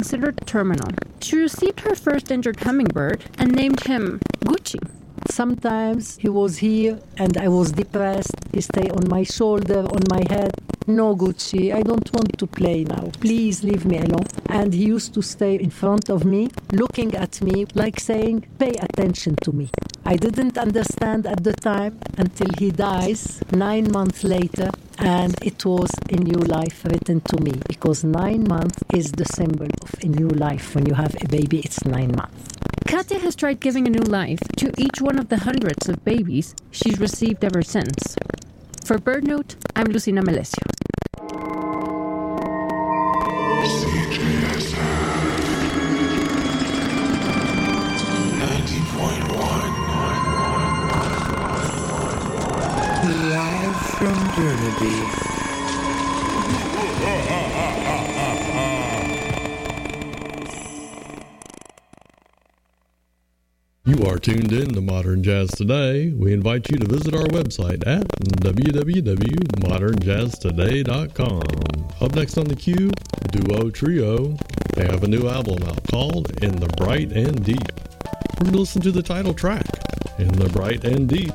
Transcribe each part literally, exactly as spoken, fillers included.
considered terminal. She received her first injured hummingbird and named him Gucci. Sometimes he was here and I was depressed. He stayed on my shoulder, on my head. No, Gucci, I don't want to play now. Please leave me alone. And he used to stay in front of me, looking at me, like saying, pay attention to me. I didn't understand at the time until he dies nine months later, and it was a new life written to me, because nine months is the symbol of a new life. When you have a baby, it's nine months. Katya has tried giving a new life to each one of the hundreds of babies she's received ever since. For BirdNote, I'm Lucina Melesio. ninety point one. Live from Burnaby. You are tuned in to Modern Jazz Today. We invite you to visit our website at w w w dot modern jazz today dot com. Up next on the queue, Duo Trio. They have a new album out called In the Bright and Deep. We're going to listen to the title track, In the Bright and Deep.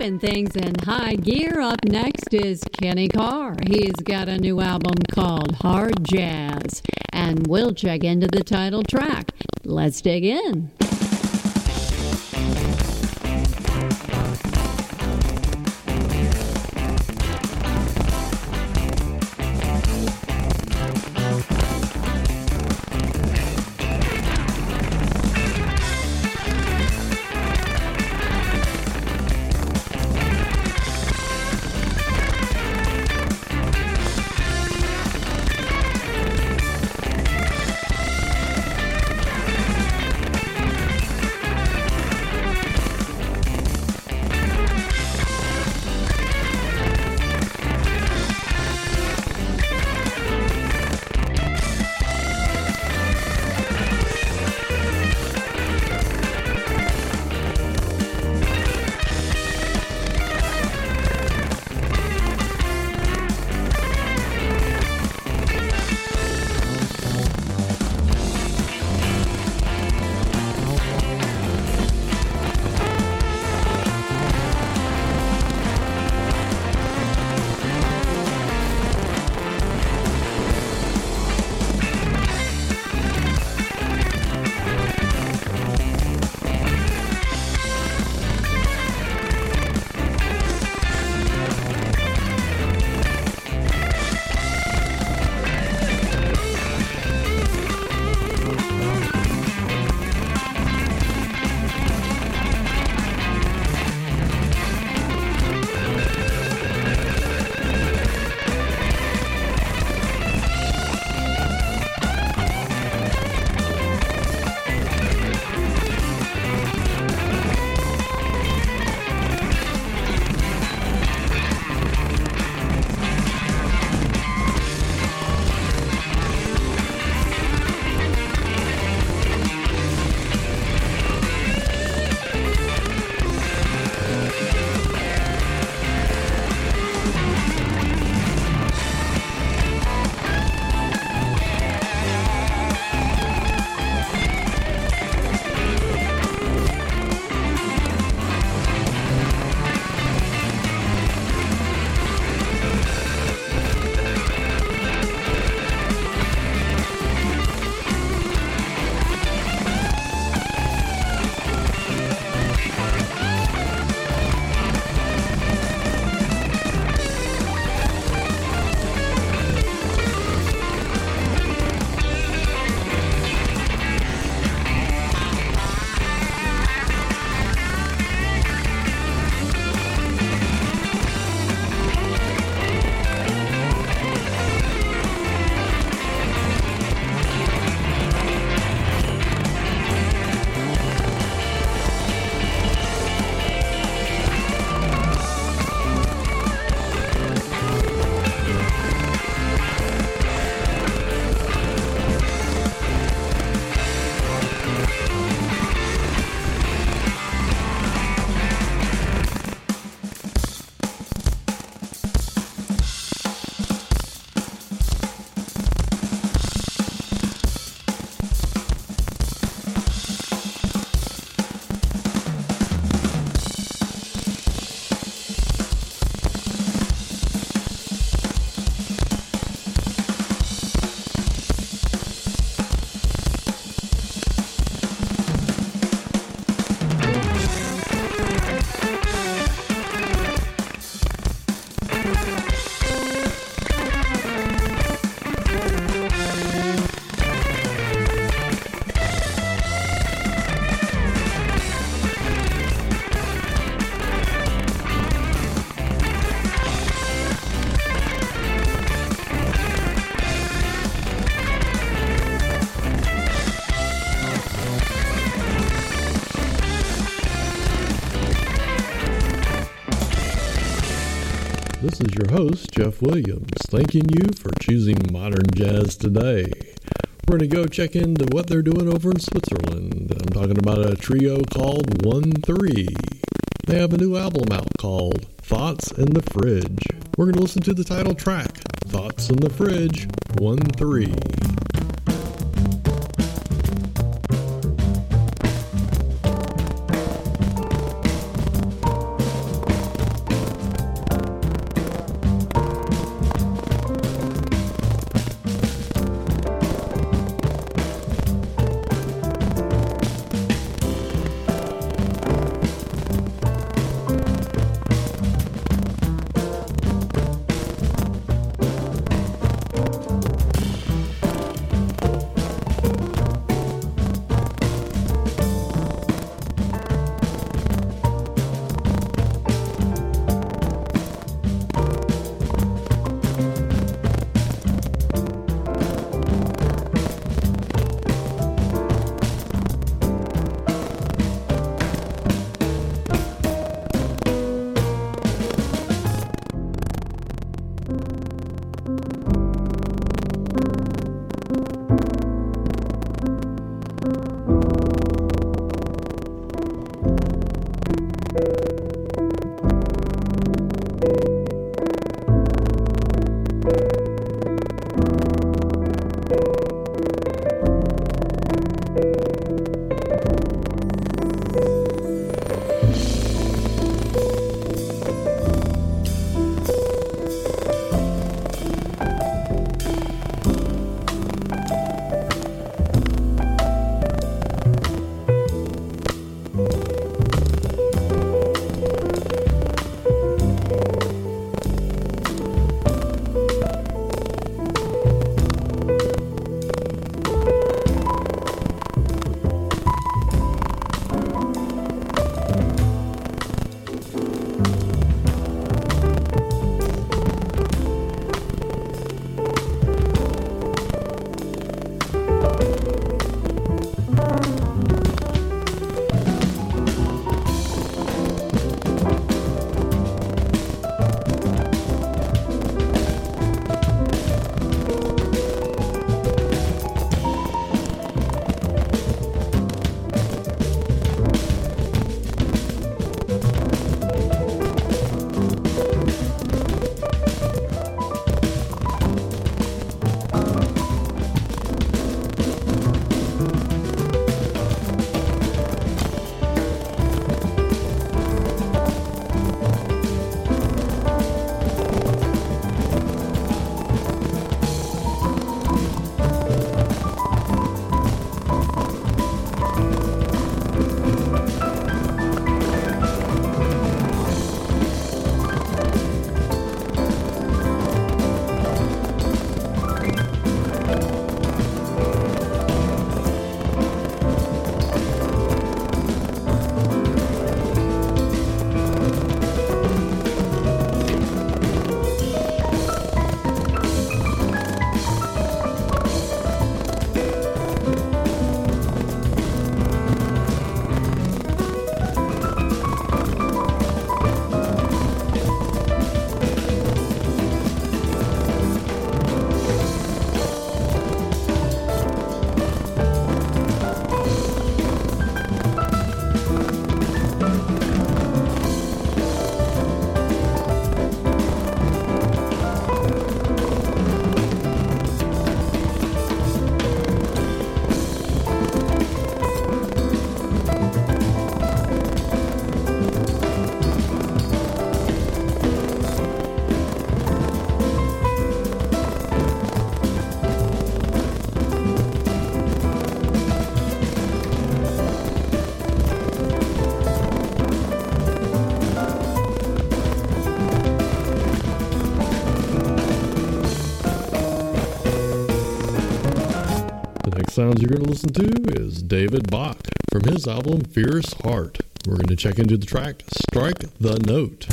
keeping things in high gear. Up next is Kenny Carr. He's got a new album called Hard Jazz, and we'll check into the title track. Let's dig in. This is your host, Jeff Williams, thanking you for choosing Modern Jazz today. We're going to go check into what they're doing over in Switzerland. I'm talking about a trio called one three. They have a new album out called Thoughts in the Fridge. We're going to listen to the title track, Thoughts in the Fridge, one three. Next sounds you're going to listen to is David Bach from his album Fierce Heart. We're going to check into the track Strike the Note.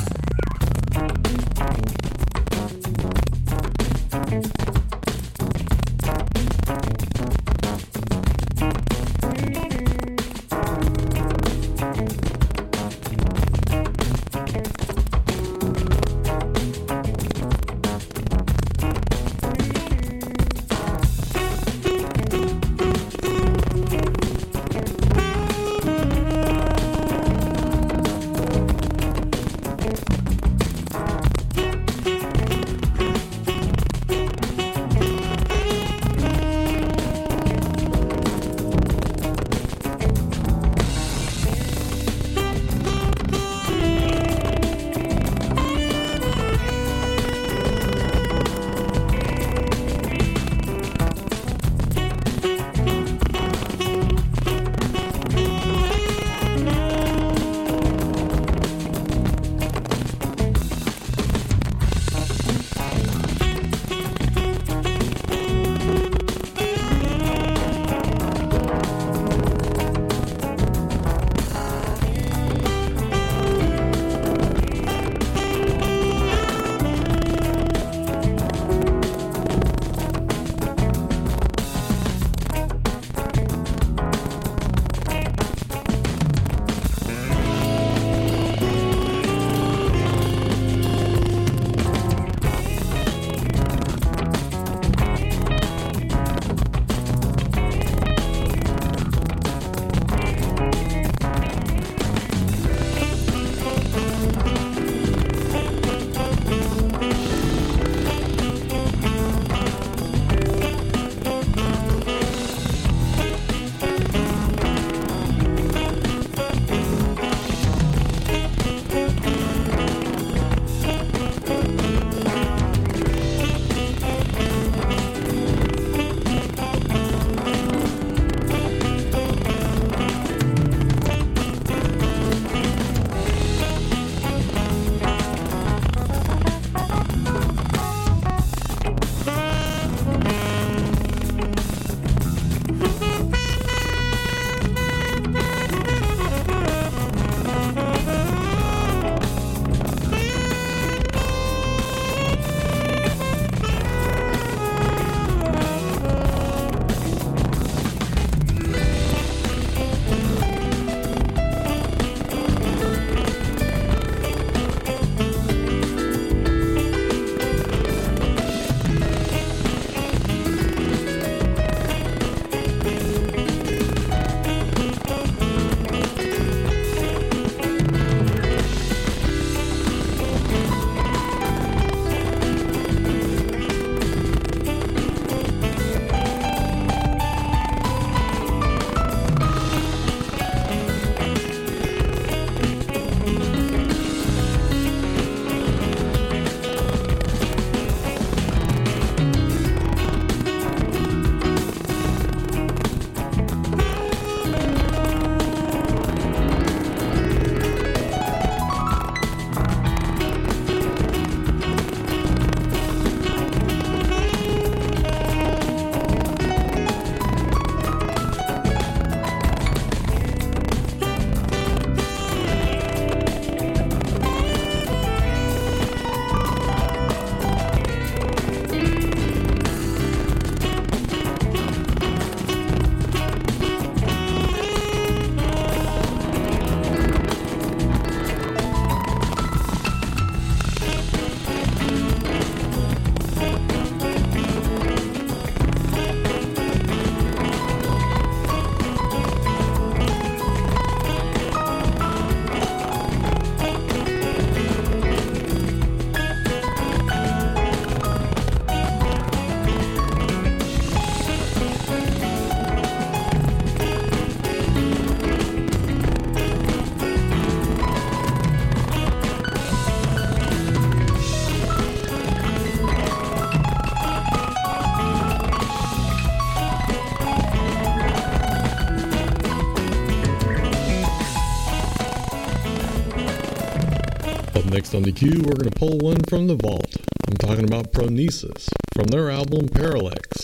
Next on the queue, we're going to pull one from the vault. I'm talking about Pronesis from their album Parallax.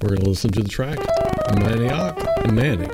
We're going to listen to the track Maniac Manic.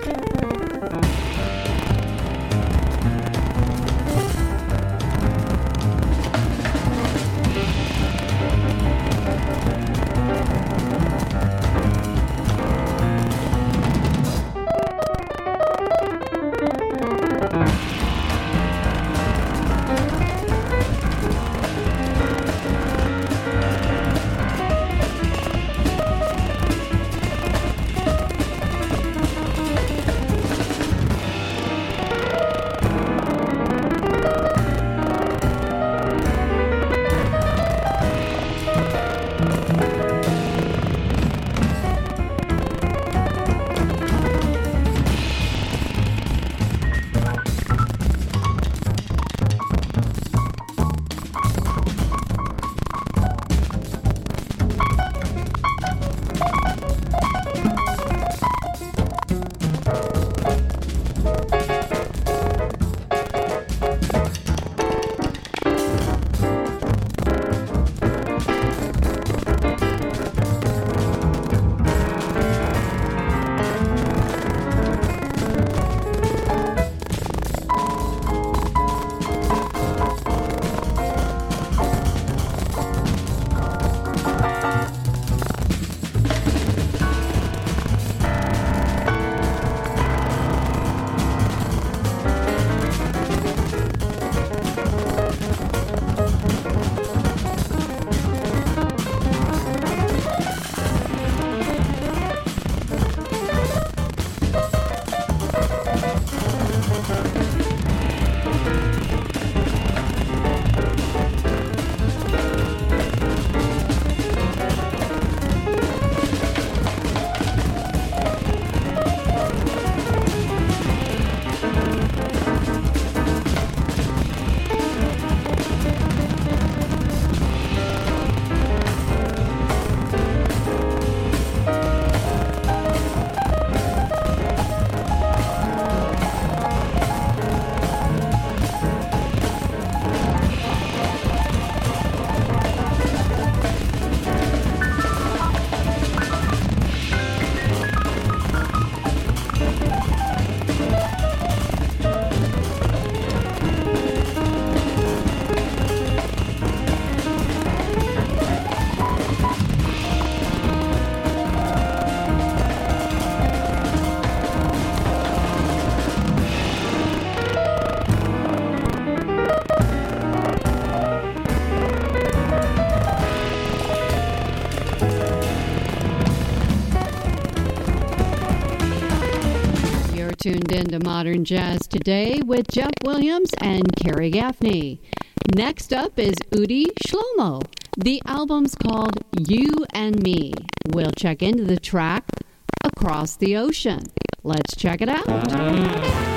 Tuned into Modern Jazz Today with Jeff Williams and Carrie Gaffney. Next up is Udi Shlomo. The album's called You and Me. We'll check into the track Across the Ocean. Let's check it out.